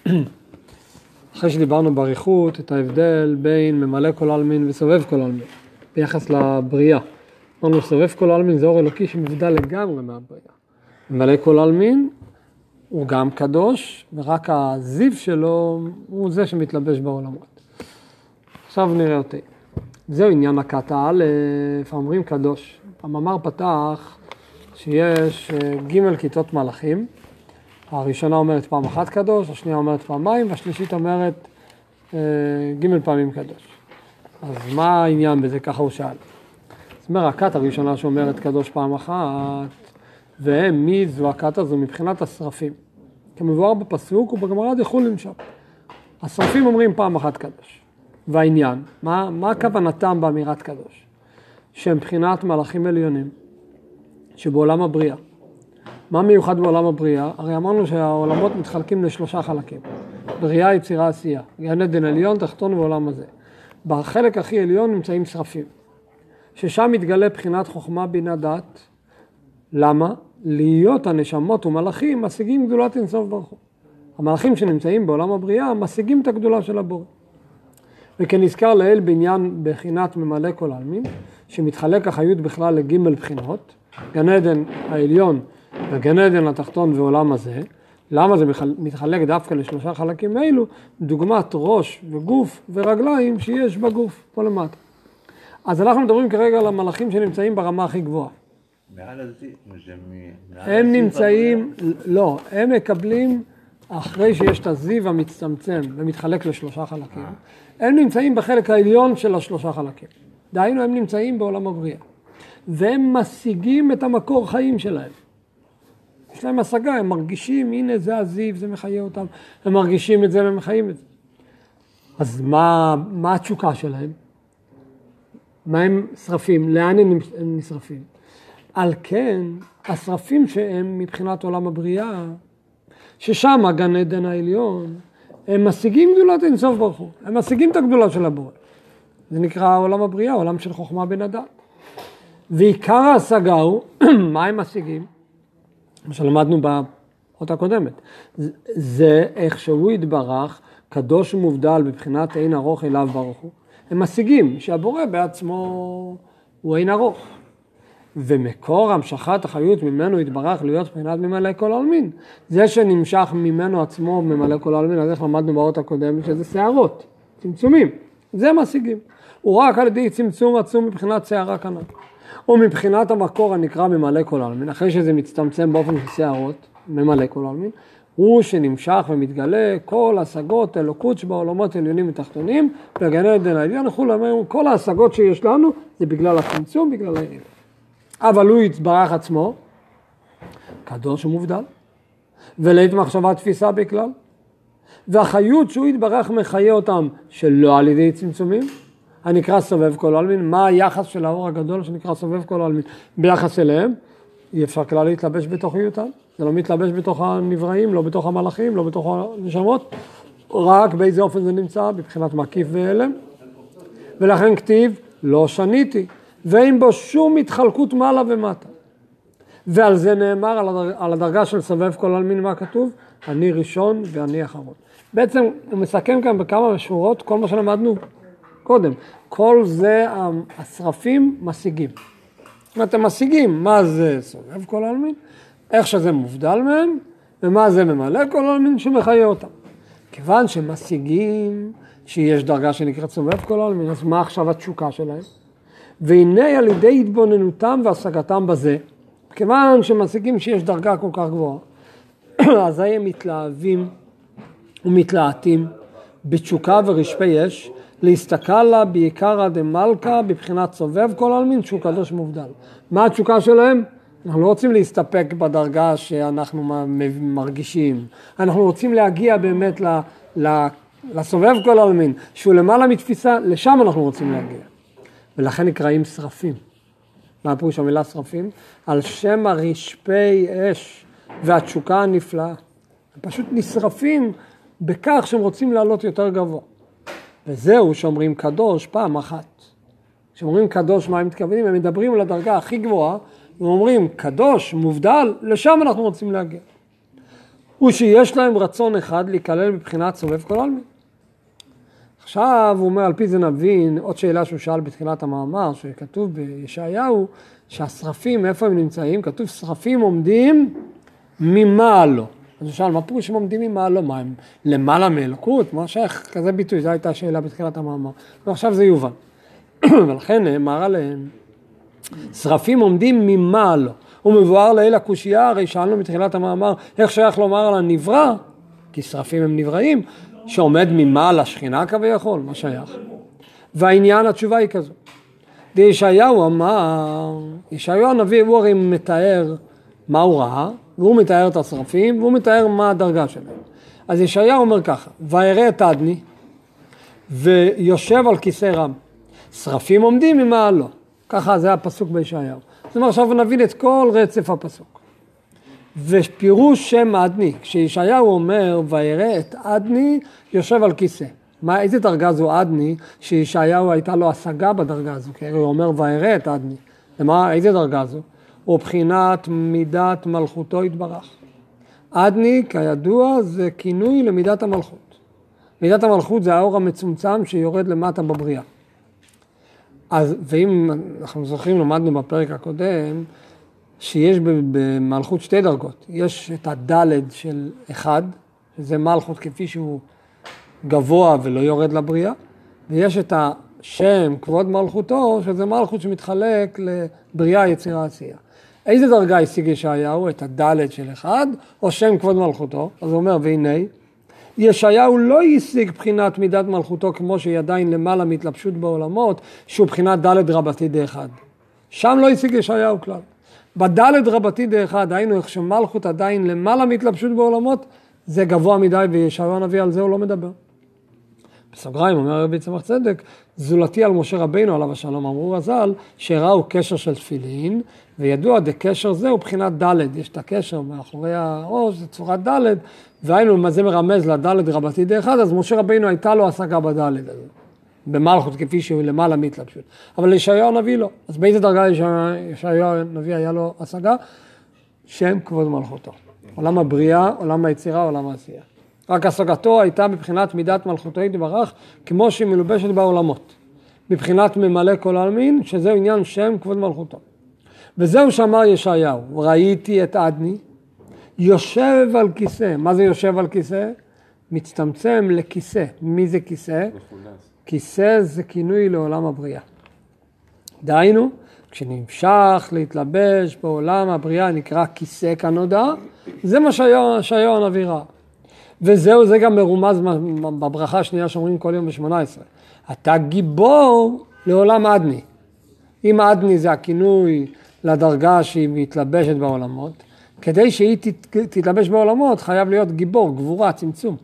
אחרי שדיברנו באריכות את ההבדל בין ממלא כל עלמין וסובב כל עלמין, ביחס לבריאה. אמרנו, סובב כל עלמין זה אור אלוקי שמבדל לגמרי מהבריאה. ממלא כל עלמין הוא גם קדוש, ורק הזיו שלו הוא זה שמתלבש בעולמות. עכשיו נראה אותי. זהו עניין הקטע א', אומרים קדוש. המאמר פתח שיש ג' כיתות מלאכים. הראשונה אומרת פעם אחת קדוש, השנייה אומרת פעמיים, והשלישית אומרת ג' פעמים קדוש. אז מה העניין בזה? ככה הוא שאל. זאת אומרת, הכת הראשונה שאומרת קדוש פעם אחת, והם מי זו הכת הזו מבחינת השרפים. כמבואר בפסוק ובגמרא דחולין שם. השרפים אומרים פעם אחת קדוש. והעניין, מה כוונתם באמירת קדוש? שהם מבחינת מלאכים עליונים, שבעולם הבריאה. מה מיוחד בעולם הבריאה? הרי אמרנו שהעולמות מתחלקים לשלושה חלקים. בריאה, יצירה, עשייה. גן עדן עליון, תחתון ועולם הזה. בחלק הכי עליון נמצאים שרפים. ששם מתגלה בחינת חוכמה בינה דעת. למה? להיות הנשמות ומלאכים משיגים גדולת אינסוף ברוך הוא. המלאכים שנמצאים בעולם הבריאה משיגים את הגדולה של הבורא. וכנזכר לאל בעניין בחינת ממלא כל עלמין, שמתחלק החיות בכלל לג' בחינות, גן עדן העליון וגן עדן התחתון ועולם הזה. למה זה מתחלק דווקא לשלושה חלקים האלו? דוגמת ראש וגוף ורגליים שיש בגוף פה למטה. אז אנחנו מדברים כרגע על המלאכים שנמצאים ברמה הכי גבוהה. מעל הזיו, הם נמצאים, לא, הם מקבלים אחרי שיש את הזיו המצטמצם ומתחלק לשלושה חלקים. הם נמצאים בחלק העליון של השלושה חלקים. דהיינו, הם נמצאים בעולם הבריאה. והם משיגים את המקור חיים שלהם. יש להם השגה, הם מרגישים, הנה זה הזיו, זה מחיה אותם. הם מרגישים את זה ומחיים את זה. אז מה התשוקה שלהם? מה הם שרפים? לאן הם נשרפים? על כן, השרפים שהם מבחינת עולם הבריאה, ששם הגן עדן העליון, הם משיגים גדולת אינסוף ברוך הוא. הם משיגים את הגדולה של הבורא. זה נקרא עולם הבריאה, עולם של חוכמה בן אדם. ועיקר ההשגה הוא, מה הם משיגים? מה שלמדנו באות הקודמת. זה איך שהוא יתברך, קדוש ומובדל בבחינת אין ארוך אליו ברוך הוא. הם משיגים שהבורא בעצמו הוא אין ארוך. ומקור המשכת החיות ממנו יתברך להיות מבחינת ממלא כל עלמין. זה שנמשך ממנו עצמו ממלא כל עלמין, אז איך למדנו באות הקודמת שזה שערות, צמצומים. זה משיגים. הוא רק על ידי צמצום עצום מבחינת שערה כנ"ל. ומבחינת המקור הנקרא ממלא כל עלמין, אחרי שזה מצטמצם באופן של שערות, ממלא כל עלמין, הוא שנמשך ומתגלה כל השגות אלוקות שבעולמות עליונים ותחתונים, בגן עדן העליון, כל ההשגות שיש לנו זה בגלל הצמצום, בגלל העליון. אבל הוא יתברך עצמו, קדוש ומובדל, ולית מחשבה תפיסה בכלל, והחיות שהוא יתברך מחיה אותם שלא על ידי צמצומים, הנקרא סובב כל עלמין. מה היחס של האור הגדול שנקרא סובב כל עלמין ביחס אליהם? אי אפשר כלל להתלבש בתוך היותם, זה לא מתלבש בתוך הנבראים, לא בתוך המלאכים, לא בתוך הנשמות, רק באיזה אופן זה נמצא, בבחינת מקיף ואלם, ולכן כתיב לא שניתי, ואין בו שום התחלקות מעלה ומטה. ועל זה נאמר, על הדרגה של סובב כל עלמין, מה כתוב? אני ראשון ואני אחרון. בעצם הוא מסכם כאן בכמה שורות כל מה שלמדנו קודם. כל זה השרפים משיגים. זאת אומרת, הם משיגים מה זה סובב כל עלמין, איך שזה מובדל מהם, ומה זה ממלא כל עלמין שמחיה אותם. כיוון שמשיגים שיש דרגה שנקראת סובב כל עלמין, אז מה עכשיו התשוקה שלהם? והנה על ידי התבוננותם והשגתם בזה, כיוון שמשיגים שיש דרגה כל כך גבוהה, אז הם מתלהבים ומתלהטים בתשוקה ורשפי יש, להסתכל לה בעיקר דמלכה בבחינת סובב כל עלמין שהוא קדוש מובדל. מה התשוקה שלהם? אנחנו לא רוצים להסתפק בדרגה שאנחנו מרגישים. אנחנו רוצים להגיע באמת לסובב כל עלמין, שהוא למעלה מתפיסה, לשם אנחנו רוצים להגיע. ולכן נקראים שרפים. מה הפירוש המילה שרפים? על שם הרשפי אש והתשוקה הנפלאה. הם פשוט נשרפים בכך שהם רוצים לעלות יותר גבוה. וזהו שאומרים קדוש פעם אחת. כשאומרים קדוש, מה הם מתכוונים? הם מדברים על הדרגה הכי גבוהה, ואומרים קדוש, מובדל, לשם אנחנו רוצים להגיע. הוא שיש להם רצון אחד להיכלל בבחינת סובב כל העלמין. עכשיו הוא אומר, על פי זה נבין, עוד שאלה שהוא שאל בתחילת המאמר, שכתוב בישעיהו, שהשרפים, איפה הם נמצאים? כתוב, שרפים עומדים ממעלו. אז הוא שאל, מה פירוש שהם עומדים ממעלו? מה, הם למעלה מאלוקות? מה שייך? כזה ביטוי, זו הייתה השאלה בתחילת המאמר. ועכשיו זה יובן. ולכן נאמר עליהם, שרפים עומדים ממעלו. הוא מבואר לעיל הקושייה, הרי שאלנו בתחילת המאמר, איך שייך לומר על הנברא? כי שרפים הם נבראים, שעומד ממעל השכינה כביכול, מה שייך? והעניין, התשובה היא כזו. ישעיהו אמר, ישעיהו הנביא הוא הרי מתאר מה הוא ראה, והוא מתאר את השרפים, והוא מתאר מה הדרגה שלהם. אז ישעיהו אומר ככה, וירא את עדני, ויושב על כיסא רם. שרפים עומדים ממעלו. ככה זה הפסוק בישעיהו. זאת אומרת, עכשיו נבין את כל רצף הפסוק. ופירוש שם עדני, כשישעיהו אומר, וירא את עדני, יושב על כיסא. איזה דרגה זו עדני, שישעיהו הייתה לו השגה בדרגה הזו, כי הוא אומר, וירא את עדני. איזה דרגה זו? הוא בחינת מידת מלכותו יתברך. עדני, כידוע, זה כינוי למידת המלכות. מידת המלכות זה האור המצומצם שיורד למטה בבריאה. אז, ואם אנחנו זוכרים, למדנו בפרק הקודם, שיש במלכות שתי דרגות. יש את הדלת של אחד, שזה מלכות כפי שהוא גבוה ולא יורד לבריאה, ויש את השם, כבוד מלכותו, שזה מלכות שמתחלק לבריאה, יצירה, עשייה. איזה דרגה השיג ישעיהו? את הדלת של אחד, או שם כבוד מלכותו? אז הוא אומר, והנה, ישעיהו לא השיג בחינת מידת מלכותו, כמו שהיא עדיין למעלה מהתלבשות בעולמות, שהוא בחינת דלת רבתי דאחד. שם לא השיג ישעיהו כלל. בדלת רבתי דאחד, היינו איך שמלכות עדיין למעלה מהתלבשות בעולמות, זה גבוה מדי, וישעיהו הנביא על זה הוא לא מדבר. בסוגריים, אומר רבי צמח צדק, זולתי על משה רבינו עליו השלום, אמרו רז"ל, שראו קשר של תפילין, וידוע דקשר זה הוא בחינת דלת, יש את הקשר מאחורי הראש, זה צורת דלת, והיינו מה זה מרמז לדלת רבתי דאחד, אז משה רבינו הייתה לו השגה בדלת הזה, במלכות כפי שהוא למעלה מהתלבשות. אבל לישעיהו הנביא לא. אז באיזה דרגה לישעיהו הנביא היה לו השגה? שם כבוד מלכותו. עולם הבריאה, עולם היצירה, עולם העשייה. רק השגתו הייתה מבחינת מידת מלכותו יתברך, כמו שהיא מלובשת בעולמות. מבחינת ממלא כל העלמין, שזהו עניין שם כבוד מלכותו. וזהו שאמר ישעיהו, ראיתי את עדני, יושב על כיסא. מה זה יושב על כיסא? מצטמצם לכיסא. מי זה כיסא? כיסא זה כינוי לעולם הבריאה. דהיינו, כשנמשך להתלבש בעולם הבריאה נקרא כיסא כנודע, זה מה שישעיהו הנביא ראה. וזהו, זה גם מרומז בברכה השנייה שאומרים כל יום ב-18. אתה גיבור לעולם עדני. אם עדני זה הכינוי לדרגה שהיא מתלבשת בעולמות, כדי שהיא תתלבש בעולמות חייב להיות גיבור, גבורה, צמצום.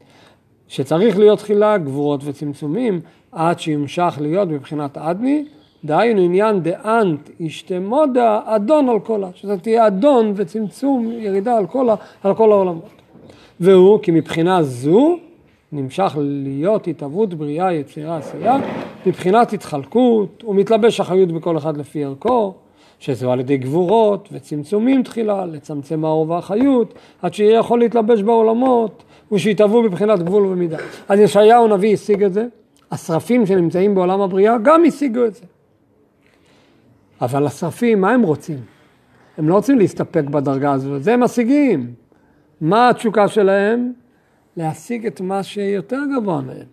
שצריך להיות תחילה גבורות וצמצומים עד שימשך להיות בבחינת עדני, דהיינו עניין דאנט ישתמודה אדון על כל, שזה תהיה אדון וצמצום ירידה על כל העולמות. והוא כי מבחינה זו נמשך להיות התהוות בריאה יצירה עשייה, מבחינת התחלקות ומתלבש אחריות בכל אחד לפי ערכו, שזו על ידי גבורות וצמצומים תחילה, לצמצם האור והחיות, עד שיהיה יכול להתלבש בעולמות, ושיתהוו בבחינת גבול ומידה. אז ישעיהו הנביא השיג את זה, השרפים שנמצאים בעולם הבריאה גם השיגו את זה. אבל השרפים, מה הם רוצים? הם לא רוצים להסתפק בדרגה הזו, זה הם משיגים. מה התשוקה שלהם? להשיג את מה שיותר גבוה מהם.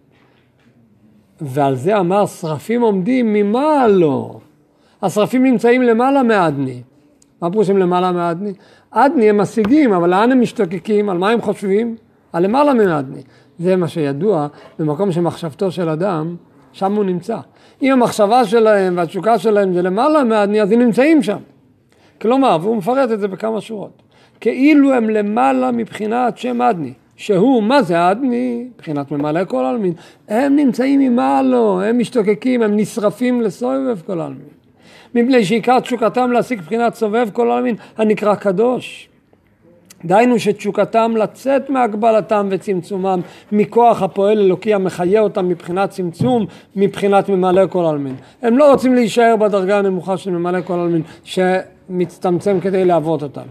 ועל זה אמר, שרפים עומדים ממעלו. השרפים נמצאים למעלה מעדני. מה פירושם למעלה מעדני? עדני הם משיגים, אבל לאן הם משתוקקים? על מה הם חושבים? על למעלה מעדני. זה מה שידוע, במקום שמחשבתו של אדם, שם הוא נמצא. אם המחשבה שלהם והתשוקה שלהם זה למעלה מעדני, אז הם נמצאים שם. כלומר, והוא מפרט את זה בכמה שורות. כאילו הם למעלה מבחינת שם עדני. שהוא, מה זה עדני? מבחינת ממלא כל העלמין. הם נמצאים ממעלו, הם משתוקקים, הם נשרפים לסובב כל העלמין. מפני שעיקר תשוקתם להשיג בחינת סובב כל העלמין, הנקרא קדוש. דהיינו שתשוקתם לצאת מהגבלתם וצמצומם, מכוח הפועל אלוקי המחיה אותם מבחינת צמצום, מבחינת ממלא כל העלמין. הם לא רוצים להישאר בדרגה הנמוכה של ממלא כל העלמין, שמצטמצם כדי לעבוד אותם.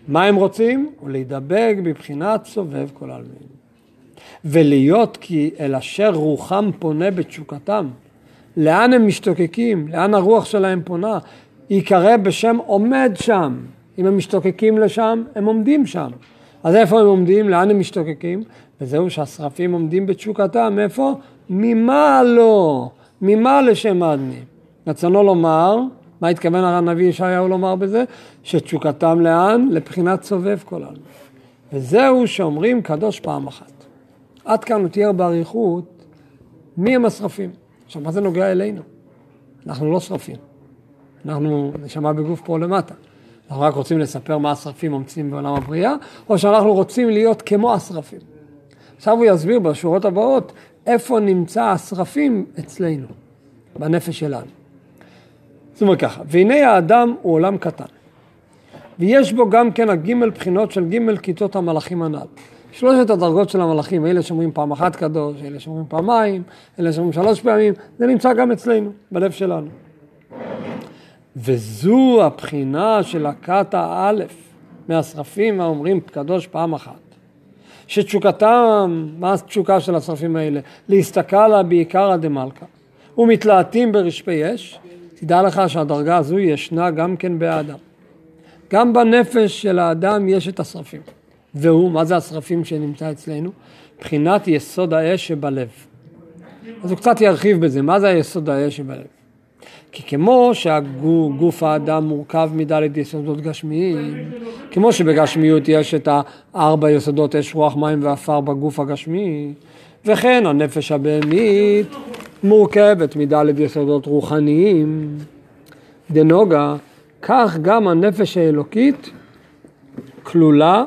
מה הם רוצים? ולהידבק בבחינת סובב כל העלמין. ולהיות כי אל אשר רוחם פונה בתשוקתם, לאן הם משתוקקים, לאן הרוח שלהם פונה, יקרא בשם עומד שם. אם הם משתוקקים לשם, הם עומדים שם. אז איפה הם עומדים? לאן הם משתוקקים? וזהו שהשרפים עומדים בתשוקתם. איפה? ממה לא? ממה לשם אדני? רצונו לומר, מה התכוון הנביא ישעיהו לומר בזה? שתשוקתם לאן? לבחינת סובב כל העלמין. וזהו שאומרים קדוש פעם אחת. עד כאן הוא תיאר בעריכות מי הם השרפים. עכשיו, מה זה נוגע אלינו? אנחנו לא שרפים. אנחנו נשמע בגוף פה למטה. אנחנו רק רוצים לספר מה השרפים מומצאים בעולם הבריאה, או שאנחנו רוצים להיות כמו השרפים. עכשיו הוא יסביר בשורות הבאות איפה נמצא השרפים אצלנו, בנפש שלנו. זאת אומרת ככה, והנה האדם הוא עולם קטן, ויש בו גם כן הגימל בחינות של גימל כיתות המלאכים הנ"ל. שלושת הדרגות של המלאכים, אלה שאומרים פעם אחת קדוש, אלה שאומרים פעמיים, אלה שאומרים 3 פעמים, זה נמצא גם אצלנו, בלב שלנו. וזו הבחינה של הכת האלף, מהשרפים האומרים קדוש פעם אחת. שתשוקתם, מה התשוקה של השרפים האלה? להסתכל לה בעיקר הדמלכה, ומתלהטים ברשפי אש. תדע לך שהדרגה הזו ישנה גם כן באדם. גם בנפש של האדם יש את השרפים. והוא, מה זה השרפים שנמצא אצלנו? בחינת יסוד האש שבלב. אז הוא קצת ירחיב בזה, מה זה היסוד האש שבלב? כי כמו שהגוף האדם מורכב מדלת יסודות גשמיים, כמו שבגשמיות יש את 4 יסודות אש, רוח, מים ואפר בגוף הגשמי, וכן הנפש הבהמית מורכבת מדלת יסודות רוחניים, דנוגה, כך גם הנפש האלוקית כלולה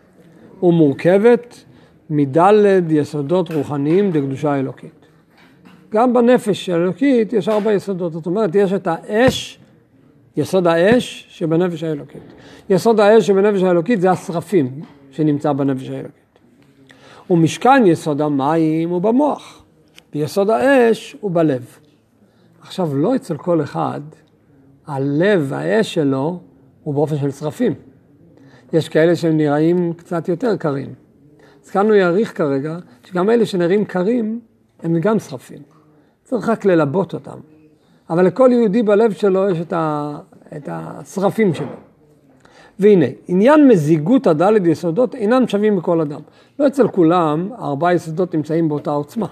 ומורכבת מדלת יסודות רוחניים דקדושה אלוקית. גם בנפש האלוקית יש 4 יסודות, זאת אומרת יש את האש, יסוד האש שבנפש האלוקית. יסוד האש שבנפש האלוקית זה השרפים שנמצא בנפש האלוקית. ומשכן יסוד המים הוא במוח, ויסוד האש הוא בלב. עכשיו לא אצל כל אחד, הלב, האש שלו הוא באופן של שרפים. יש כאלה שהם נראים קצת יותר קרים. אז כאן הוא יעריך כרגע שגם אלה שנראים קרים הם גם שרפים. צריך רק ללבות אותם. אבל לכל יהודי בלב שלו יש את השרפים שלו. והנה, עניין מזיגות הדלת יסודות אינם שווים בכל אדם. לא אצל כולם 4 יסודות נמצאים באותה עוצמה.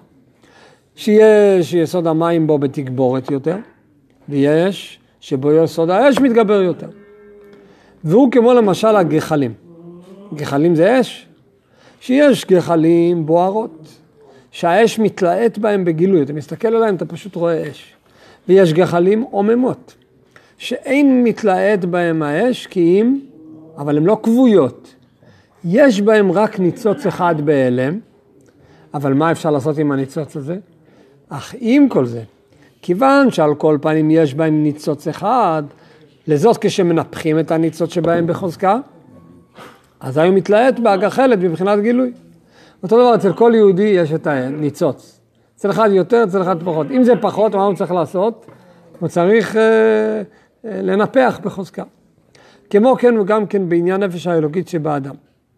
שיש יסוד המים בו בתגבורת יותר, ויש שבו יסוד האש מתגבר יותר. והוא כמו למשל הגחלים. גחלים זה אש. שיש גחלים בוערות, שהאש מתלהט בהם בגילוי. אתה מסתכל עליהם, אתה פשוט רואה אש. ויש גחלים עוממות, שאין מתלהט בהם האש, כי אם, אבל הן לא כבויות. יש בהם רק ניצוץ אחד בהלם, אבל מה אפשר לעשות עם הניצוץ הזה? אך עם כל זה, כיוון שעל כל פנים יש בהם ניצוץ אחד, לזאת כשמנפחים את הניצוץ שבהם בחוזקה, אז היו מתלהט בהגחלת בבחינת גילוי. אותו דבר, אצל כל יהודי יש את הניצוץ. אצל אחד יותר, אצל אחד פחות. אם זה פחות, מה הוא צריך לעשות? הוא צריך לנפח בחוזקה. כמו כן וגם כן בעניין נפש האלוקית שבאדם.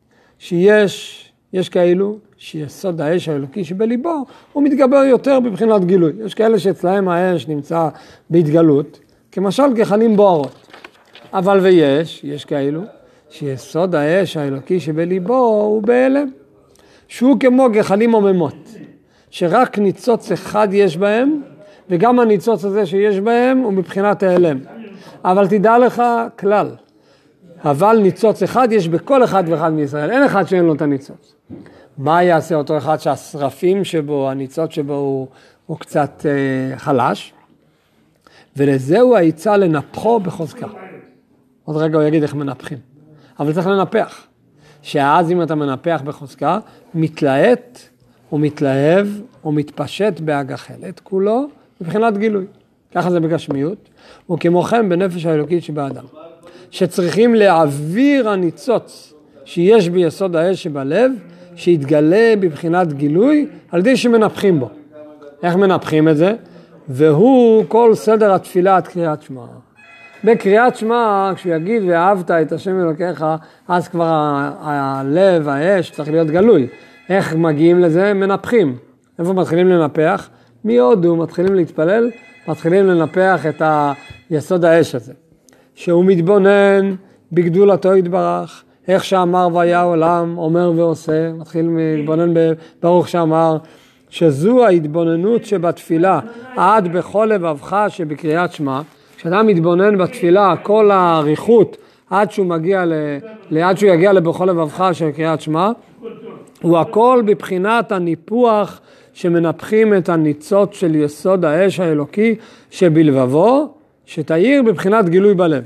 יש כאלו שיסוד האש האלוקי שבליבו, הוא מתגבר יותר בבחינת גילוי. יש כאלה שאצלהם האש נמצא בהתגלות, כמשל גחלים בוערות. אבל יש כאלו שיסוד האש האלוקי שבליבו הוא בהלם. שהוא כמו גחלים עוממות, שרק ניצוץ אחד יש בהם, וגם הניצוץ הזה שיש בהם הוא מבחינת ההלם. אבל תדע לך כלל, אבל ניצוץ אחד יש בכל אחד ואחד מישראל, אין אחד שאין לו את הניצוץ. מה יעשה אותו אחד שהשרפים שבו, הניצוץ שבו הוא קצת חלש, ולזהו העיצה לנפחו בחוזקה. עוד רגע הוא יגיד איך מנפחים, אבל צריך לנפח. שאז אם אתה מנפח בחוזקה, מתלהט ומתלהב ומתפשט בהגחלת כולו מבחינת גילוי. ככה זה בגשמיות, וכמו כן בנפש האלוקית שבאדם. שצריכים להעביר הניצוץ שיש ביסוד האש שבלב, שיתגלה בבחינת גילוי, על ידי שמנפחים בו. איך מנפחים את זה? והוא כל סדר התפילה עד קריאת שמע. בקריאת שמע, כשהוא יגיד ואהבת את השם אלוקיך, אז כבר הלב, האש, צריך להיות גלוי. איך מגיעים לזה? מנפחים. איפה מתחילים לנפח? מהודו מתחילים להתפלל, מתחילים לנפח את היסוד האש הזה. שהוא מתבונן בגדולתו יתברך, איך שאמר והיה עולם, אומר ועושה, מתחיל להתבונן ברוך שאמר, שזו ההתבוננות שבתפילה, עד בכל לבבך שבקריאת שמע, כשאדם מתבונן בתפילה, כל האריכות, עד שהוא יגיע לבכל לבבך שבקריאת שמע, הוא הכל בבחינת הניפוח שמנפחים את הניצות של יסוד האש האלוקי שבלבבו, שתאיר בבחינת גילוי בלב.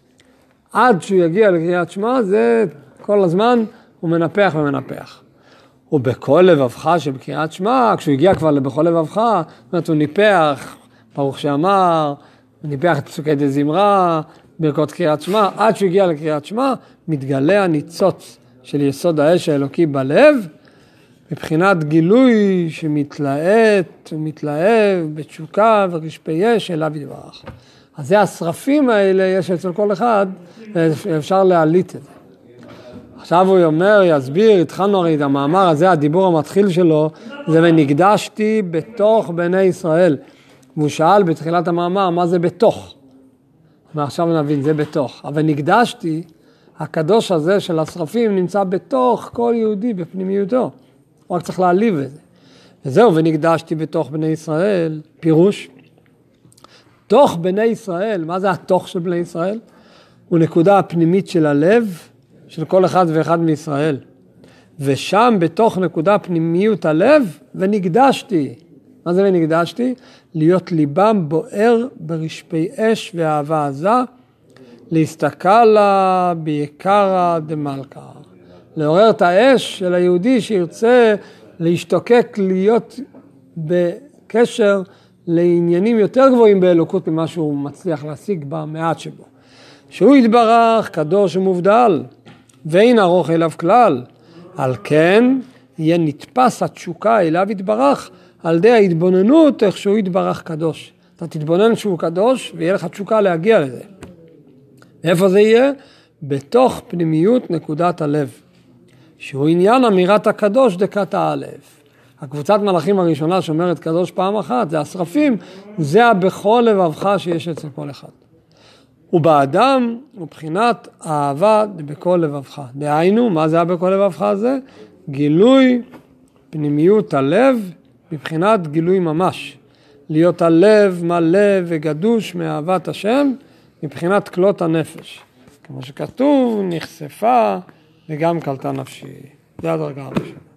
עד שהוא יגיע לקריאת שמע, זה כל הזמן הוא מנפח ומנפח. ובכל לבבך שבקריאת שמע, כשהוא הגיע כבר לבכל לבבך, הוא ניפח, ברוך שאמר, הוא ניפח את פסוקי דזמרה, ברכות קריאת שמע, עד שהוא הגיע לקריאת שמע, מתגלה הניצוץ של יסוד האש האלוקי בלב, מבחינת גילוי שמתלהט ומתלהב בתשוקה ורשפי אש אליו יתברך. אז זה השרפים האלה יש אצל כל אחד, ואפשר להעליט את זה. עכשיו הוא אומר, יסביר, התחלנו הרי את המאמר הזה, הדיבור המתחיל שלו, זה ונקדשתי בתוך בני ישראל. והוא שאל בתחילת המאמר, מה זה בתוך? ועכשיו נבין, זה בתוך. אבל נקדשתי, הקדוש הזה של השרפים נמצא בתוך כל יהודי בפנימיותו. הוא רק צריך להעליב את זה. וזהו, ונקדשתי בתוך בני ישראל, פירוש. תוך בני ישראל, מה זה התוך של בני ישראל? הוא נקודה הפנימית של הלב, של כל אחד ואחד מישראל. ושם בתוך נקודה פנימיות הלב, ונקדשתי. מה זה ונקדשתי? להיות ליבם בוער ברשפי אש ואהבה עזה, להסתכל לה ביקרה דמלכה. לעורר את האש של היהודי שירצה להשתוקק, להיות בקשר לעניינים יותר גבוהים באלוקות ממה שהוא מצליח להשיג במעט שבו. שהוא יתברך קדוש ומובדל, ואין ארוך אליו כלל. על כן יהיה נתפס התשוקה אליו יתברך, על ידי ההתבוננות איך שהוא יתברך קדוש. אתה תתבונן שהוא קדוש ויהיה לך תשוקה להגיע לזה. איפה זה יהיה? בתוך פנימיות נקודת הלב. שהוא עניין אמירת הקדוש דקת האלף. הקבוצת מלאכים הראשונה שאומרת קדוש פעם אחת, זה השרפים, זה הבכל לבבך שיש אצל כל אחד. ובאדם הוא בחינת אהבה בכל לבבך. דהיינו, מה זה הבכל לבבך הזה? גילוי פנימיות הלב מבחינת גילוי ממש. להיות הלב מלא וגדוש מאהבת השם מבחינת כלות הנפש. כמו שכתוב, נחשפה וגם קלטה נפשי. זה הדרגה הראשונה.